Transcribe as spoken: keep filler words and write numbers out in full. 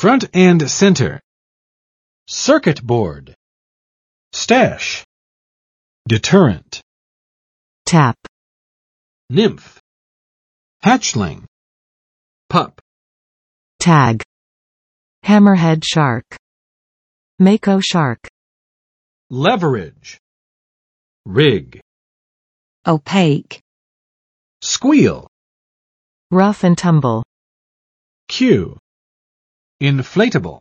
Front and center. Circuit board. Stash. Deterrent. Tap. Nymph. Hatchling. Pup. Tag. Hammerhead shark. Mako shark. Leverage. Rig. Opaque. Squeal. Rough and tumble. Cue. Inflatable.